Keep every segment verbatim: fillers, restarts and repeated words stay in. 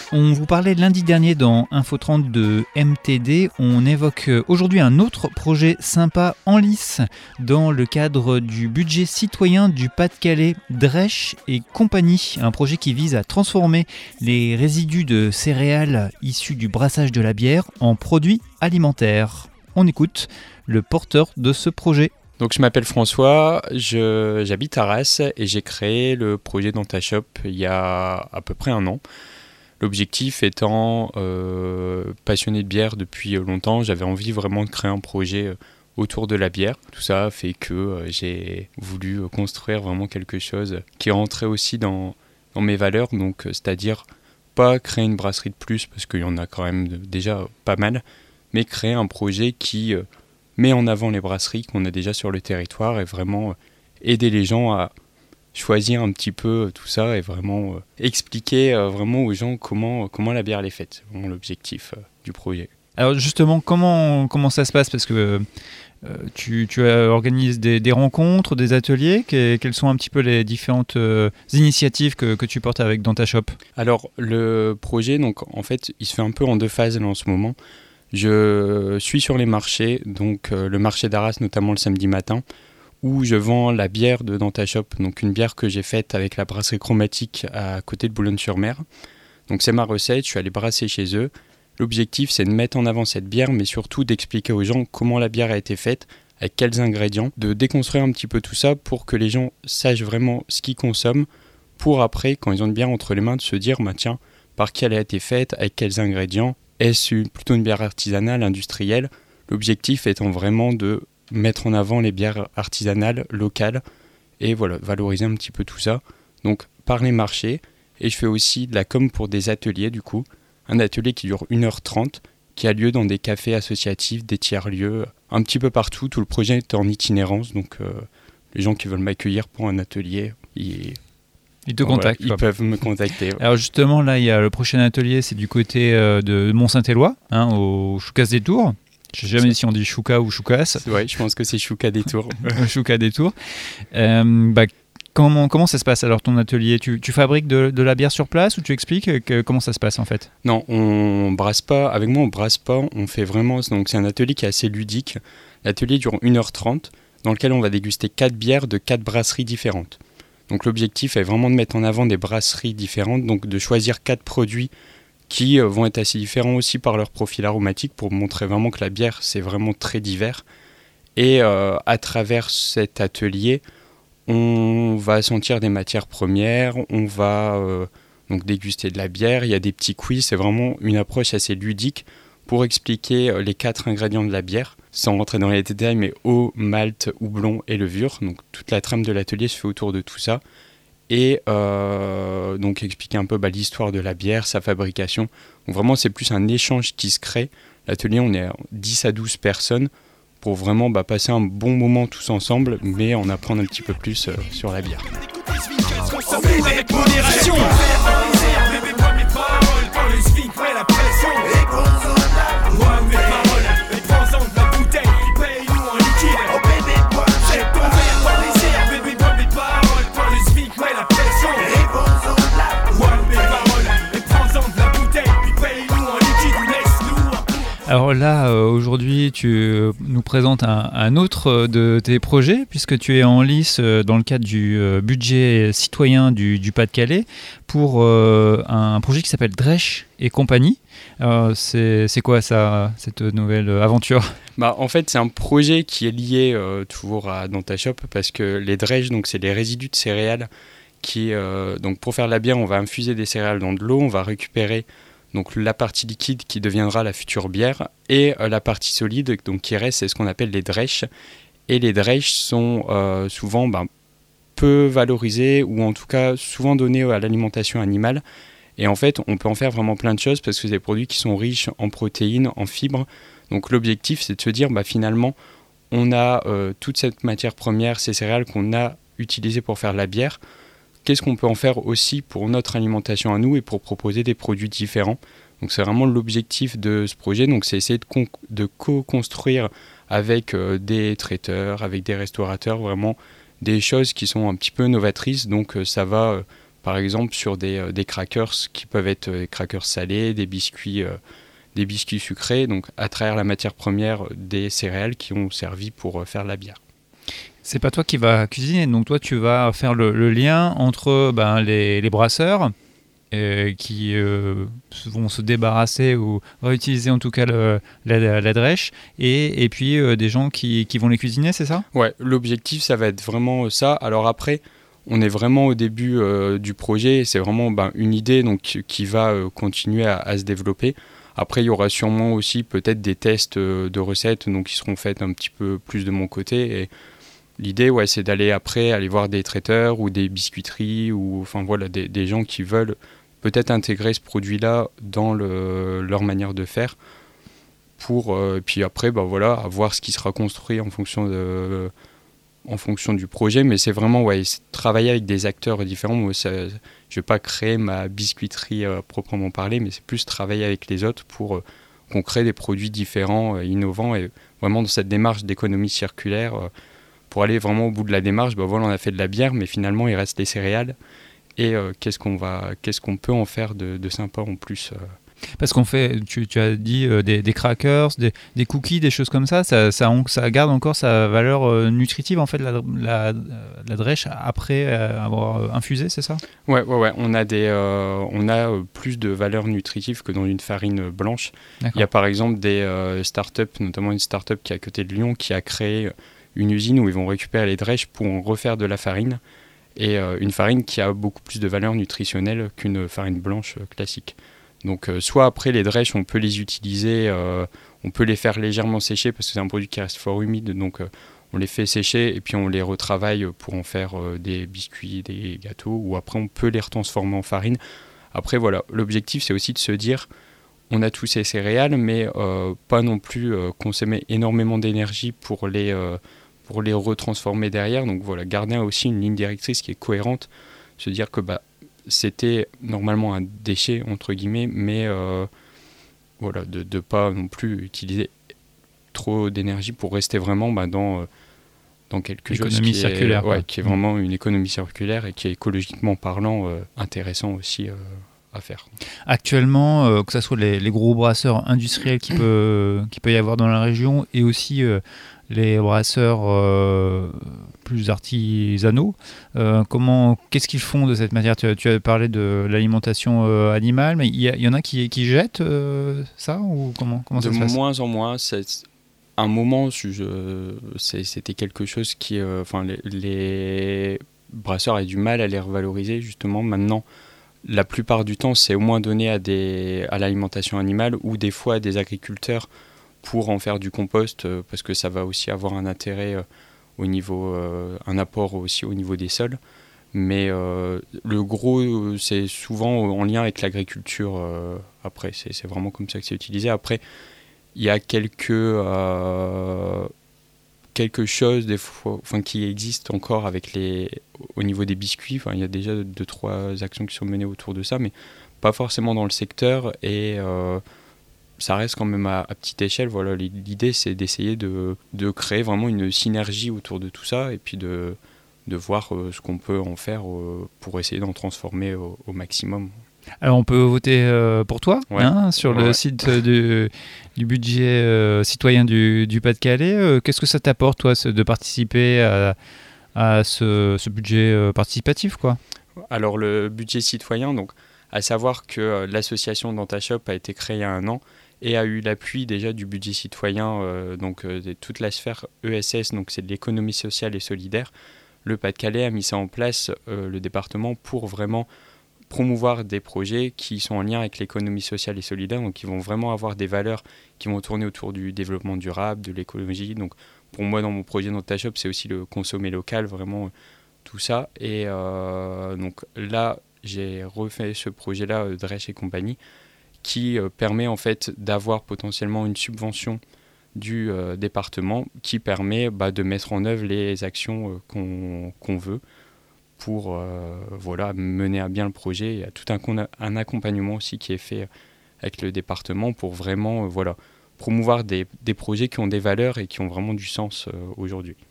On vous parlait lundi dernier dans Info trente de M T D. On évoque aujourd'hui un autre projet sympa en lice dans le cadre du budget citoyen du Pas-de-Calais, Dresch et compagnie. Un projet qui vise à transformer les résidus de céréales issus du brassage de la bière en produits alimentaires. On écoute le porteur de ce projet. Donc je m'appelle François, je, j'habite à Arras et j'ai créé le projet DantaShop il y a à peu près un an. L'objectif étant euh, passionné de bière depuis longtemps, j'avais envie vraiment de créer un projet autour de la bière. Tout ça fait que euh, j'ai voulu construire vraiment quelque chose qui rentrait aussi dans, dans mes valeurs, donc c'est-à-dire pas créer une brasserie de plus parce qu'il y en a quand même déjà pas mal, mais créer un projet qui euh, met en avant les brasseries qu'on a déjà sur le territoire et vraiment euh, aider les gens à choisir un petit peu tout ça et vraiment euh, expliquer euh, vraiment aux gens comment, comment la bière elle est faite. C'est vraiment l'objectif euh, du projet. Alors justement, comment, comment ça se passe ? Parce que euh, tu, tu organises des, des rencontres, des ateliers. Que, quelles sont un petit peu les différentes euh, initiatives que, que tu portes avec DantaShop ? Alors le projet, donc, en fait, il se fait un peu en deux phases là, en ce moment. Je suis sur les marchés, donc euh, le marché d'Arras notamment le samedi matin, où je vends la bière de DantaShop, donc une bière que j'ai faite avec la brasserie Chromatique à côté de Boulogne-sur-Mer. Donc c'est ma recette, je suis allé brasser chez eux. L'objectif c'est de mettre en avant cette bière, mais surtout d'expliquer aux gens comment la bière a été faite, avec quels ingrédients, de déconstruire un petit peu tout ça pour que les gens sachent vraiment ce qu'ils consomment, pour après, quand ils ont une bière entre les mains, de se dire, bah, tiens, par qui elle a été faite, avec quels ingrédients, est-ce plutôt une bière artisanale, industrielle ? L'objectif étant vraiment de mettre en avant les bières artisanales, locales, et voilà, valoriser un petit peu tout ça. Donc par les marchés, et je fais aussi de la com pour des ateliers du coup, un atelier qui dure une heure trente, qui a lieu dans des cafés associatifs, des tiers-lieux, un petit peu partout. Tout le projet est en itinérance, donc euh, les gens qui veulent m'accueillir pour un atelier, ils, ils te voilà, contactent. Ils peuvent me contacter. Alors justement, là, il y a le prochain atelier, c'est du côté euh, de Mont-Saint-Éloi, hein, au Choucas des Tours. Je ne sais jamais si on dit Chouka ou Choucas. Oui, je pense que c'est Chouka des Tours. Chouka des Tours. Euh, bah, comment, comment ça se passe alors ton atelier ? tu, tu fabriques de, de la bière sur place ou tu expliques que, comment ça se passe en fait ? Non, on brasse pas. Avec moi, on brasse pas. On fait vraiment. Donc c'est un atelier qui est assez ludique. L'atelier dure une heure trente, dans lequel on va déguster quatre bières de quatre brasseries différentes. Donc l'objectif est vraiment de mettre en avant des brasseries différentes, donc de choisir quatre produits qui vont être assez différents aussi par leur profil aromatique pour montrer vraiment que la bière, c'est vraiment très divers. Et euh, à travers cet atelier, on va sentir des matières premières, on va euh, donc déguster de la bière, il y a des petits quiz, c'est vraiment une approche assez ludique pour expliquer les quatre ingrédients de la bière, sans rentrer dans les détails, mais eau, malt, houblon et levure. Donc toute la trame de l'atelier se fait autour de tout ça. Et euh, donc expliquer un peu bah, l'histoire de la bière, sa fabrication. Donc vraiment c'est plus un échange qui se crée. L'atelier on est dix à douze personnes pour vraiment bah, passer un bon moment tous ensemble, mais en apprendre un petit peu plus euh, sur la bière. Alors là, euh, aujourd'hui, tu euh, nous présentes un, un autre de tes projets, puisque tu es en lice euh, dans le cadre du euh, budget citoyen du, du Pas-de-Calais pour euh, un projet qui s'appelle Dresch et compagnie. Euh, c'est, c'est quoi ça, cette nouvelle aventure ? Bah, en fait, c'est un projet qui est lié euh, toujours à DantaShop, parce que les Dresch, donc, c'est les résidus de céréales. Qui, euh, donc pour faire la bière, on va infuser des céréales dans de l'eau, on va récupérer donc la partie liquide qui deviendra la future bière, et euh, la partie solide donc, qui reste, c'est ce qu'on appelle les Dresch. Et les Dresch sont euh, souvent ben, peu valorisés, ou en tout cas souvent donnés à l'alimentation animale. Et en fait, on peut en faire vraiment plein de choses, parce que c'est des produits qui sont riches en protéines, en fibres. Donc l'objectif, c'est de se dire, bah, finalement, on a euh, toute cette matière première, ces céréales qu'on a utilisées pour faire la bière. Qu'est-ce qu'on peut en faire aussi pour notre alimentation à nous et pour proposer des produits différents. Donc c'est vraiment l'objectif de ce projet. Donc c'est essayer de, con- de co-construire avec euh, des traiteurs, avec des restaurateurs, vraiment des choses qui sont un petit peu novatrices. Donc euh, ça va euh, par exemple sur des, euh, des crackers qui peuvent être des crackers salés, des biscuits, euh, des biscuits sucrés, donc à travers la matière première des céréales qui ont servi pour euh, faire la bière. C'est pas toi qui vas cuisiner, donc toi tu vas faire le, le lien entre ben, les, les brasseurs euh, qui euh, vont se débarrasser ou réutiliser en tout cas le, la, la drèche et, et puis euh, des gens qui, qui vont les cuisiner, c'est ça ? Ouais, l'objectif ça va être vraiment ça. Alors après, on est vraiment au début euh, du projet, c'est vraiment ben, une idée donc, qui va euh, continuer à, à se développer. Après, il y aura sûrement aussi peut-être des tests euh, de recettes donc, qui seront faits un petit peu plus de mon côté. Et l'idée, ouais, c'est d'aller après aller voir des traiteurs ou des biscuiteries ou enfin voilà des, des gens qui veulent peut-être intégrer ce produit-là dans le, leur manière de faire. Pour euh, puis après, bah voilà, à voir ce qui sera construit en fonction de, en fonction du projet. Mais c'est vraiment ouais, c'est travailler avec des acteurs différents. Moi, ça, je vais pas créer ma biscuiterie euh, proprement parler, mais c'est plus travailler avec les autres pour euh, qu'on crée des produits différents, euh, innovants et vraiment dans cette démarche d'économie circulaire. Euh, Pour aller vraiment au bout de la démarche, bah voilà, on a fait de la bière, mais finalement, il reste les céréales. Et euh, qu'est-ce qu'on va, qu'est-ce qu'on peut en faire de, de sympa en plus euh. Parce qu'on fait, tu, tu as dit euh, des, des crackers, des, des cookies, des choses comme ça, ça, ça, on, ça garde encore sa valeur euh, nutritive, en fait, la, la, la drèche, après euh, avoir euh, infusé, c'est ça ? Ouais, ouais, ouais. On a, des, euh, on a euh, plus de valeur nutritive que dans une farine blanche. D'accord. Il y a par exemple des euh, startups, notamment une startup qui est à côté de Lyon, qui a créé une usine où ils vont récupérer les drèches pour en refaire de la farine, et euh, une farine qui a beaucoup plus de valeur nutritionnelle qu'une farine blanche euh, classique. Donc euh, soit après les drèches, on peut les utiliser, euh, on peut les faire légèrement sécher parce que c'est un produit qui reste fort humide, donc euh, on les fait sécher et puis on les retravaille pour en faire euh, des biscuits, des gâteaux, ou après on peut les retransformer en farine. Après voilà, l'objectif c'est aussi de se dire, on a tous ces céréales, mais euh, pas non plus euh, consommer énormément d'énergie pour les... Euh, pour les retransformer derrière. Donc voilà, garder aussi une ligne directrice qui est cohérente, se dire que bah, c'était normalement un déchet, entre guillemets, mais euh, voilà, de ne pas non plus utiliser trop d'énergie pour rester vraiment bah, dans, euh, dans quelque économie chose qui circulaire, est, ouais, qui est vraiment une économie circulaire et qui est écologiquement parlant euh, intéressant aussi euh, à faire. Actuellement, euh, que ce soit les, les gros brasseurs industriels qui peut, qui peut y avoir dans la région et aussi euh, les brasseurs euh, plus artisanaux, euh, comment, qu'est-ce qu'ils font de cette matière ? Tu as, tu as parlé de l'alimentation euh, animale, mais il y, y en a qui, qui jettent euh, ça ou comment, comment ça de se passe ? De moins en moins. C'est, à un moment, je, c'est, c'était quelque chose qui... Euh, enfin, les, les brasseurs avaient du mal à les revaloriser, justement. Maintenant, la plupart du temps, c'est au moins donné à, des, à l'alimentation animale ou des fois à des agriculteurs pour en faire du compost, euh, parce que ça va aussi avoir un intérêt euh, au niveau, euh, un apport aussi au niveau des sols. Mais euh, le gros, euh, c'est souvent en lien avec l'agriculture. Euh, après, c'est, c'est vraiment comme ça que c'est utilisé. Après, il y a quelques, euh, quelque chose des fois, enfin, qui existe encore avec les, au niveau des biscuits. Enfin, il y a déjà deux, trois actions qui sont menées autour de ça, mais pas forcément dans le secteur. Et... Euh, ça reste quand même à, à petite échelle. Voilà, l'idée, c'est d'essayer de, de créer vraiment une synergie autour de tout ça et puis de, de voir euh, ce qu'on peut en faire euh, pour essayer d'en transformer au, au maximum. Alors, on peut voter euh, pour toi ouais. hein, sur ouais, le ouais. site du, du budget euh, citoyen du, du Pas-de-Calais. Euh, qu'est-ce que ça t'apporte, toi, de participer à, à ce, ce budget euh, participatif, quoi ? Alors, le budget citoyen, donc, à savoir que euh, l'association DantaShop a été créée il y a un an et a eu l'appui déjà du budget citoyen, euh, donc euh, de toute la sphère E S S, donc c'est de l'économie sociale et solidaire. Le Pas-de-Calais a mis ça en place, euh, le département, pour vraiment promouvoir des projets qui sont en lien avec l'économie sociale et solidaire, donc qui vont vraiment avoir des valeurs qui vont tourner autour du développement durable, de l'écologie. Donc pour moi, dans mon projet DantaShop, c'est aussi le consommer local, vraiment tout ça. Et euh, donc là, j'ai refait ce projet-là, euh, Drèche et compagnie, qui euh, permet en fait d'avoir potentiellement une subvention du euh, département qui permet bah, de mettre en œuvre les actions euh, qu'on, qu'on veut pour euh, voilà, mener à bien le projet. Il y a tout un, un accompagnement aussi qui est fait avec le département pour vraiment euh, voilà, promouvoir des, des projets qui ont des valeurs et qui ont vraiment du sens euh, aujourd'hui.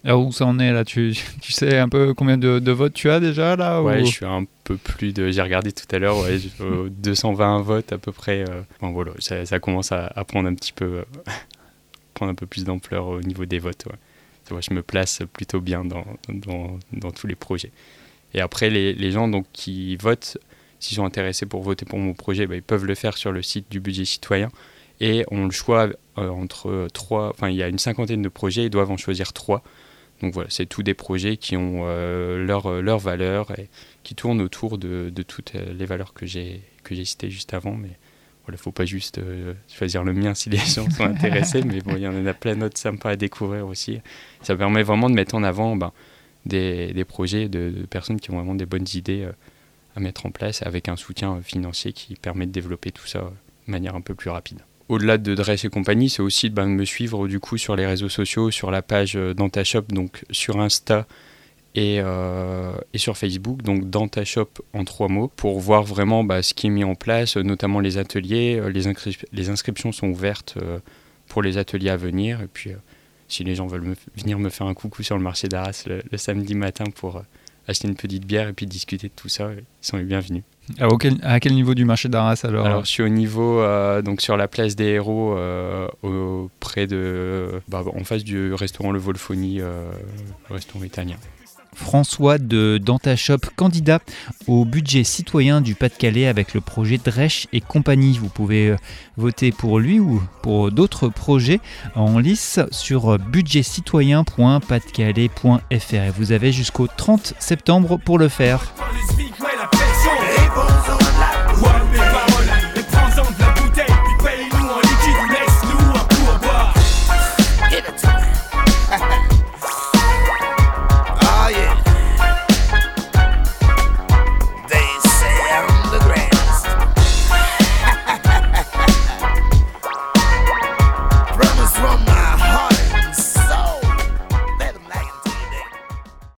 Alors où ça en est là, tu, tu sais un peu combien de, de votes tu as déjà là Ouais, ou... je suis un peu plus de... J'ai regardé tout à l'heure, ouais, euh, deux cent vingt votes à peu près. Euh... Bon, voilà, ça, ça commence à, à prendre un petit peu... Euh, prendre un peu plus d'ampleur au niveau des votes. Ouais. Vois, je me place plutôt bien dans, dans, dans tous les projets. Et après, les, les gens donc, qui votent, s'ils sont intéressés pour voter pour mon projet, bah, ils peuvent le faire sur le site du budget citoyen. Et on le choisit euh, entre trois... Enfin, il y a une cinquantaine de projets, ils doivent en choisir trois. Donc voilà, c'est tous des projets qui ont euh, leur, leur valeur et qui tournent autour de, de toutes les valeurs que j'ai, que j'ai citées juste avant. Mais il ne faut pas juste euh, choisir le mien si les gens sont intéressés, mais bon, il y en a plein d'autres sympas à découvrir aussi. Ça permet vraiment de mettre en avant ben, des, des projets de, de personnes qui ont vraiment des bonnes idées euh, à mettre en place avec un soutien financier qui permet de développer tout ça euh, de manière un peu plus rapide. Au-delà de Drèche et compagnie, c'est aussi ben, de me suivre du coup sur les réseaux sociaux, sur la page euh, DantaShop, donc sur Insta et, euh, et sur Facebook, donc DantaShop en trois mots, pour voir vraiment bah, ce qui est mis en place, notamment les ateliers. Les, inscri- les inscriptions sont ouvertes euh, pour les ateliers à venir. Et puis, euh, si les gens veulent me f- venir me faire un coucou sur le marché d'Arras le, le samedi matin pour euh, acheter une petite bière et puis discuter de tout ça, ils sont les bienvenus. À quel, à quel niveau du marché d'Arras alors Alors je suis au niveau euh, donc sur la place des Héros euh, auprès de bah, en face du restaurant Le Volfoni, euh, le restaurant italien. François de DantaShop, candidat au budget citoyen du Pas-de-Calais avec le projet Drèche et compagnie. Vous pouvez voter pour lui ou pour d'autres projets en lice sur budget citoyen point pas de calais point f r et vous avez jusqu'au trente septembre pour le faire.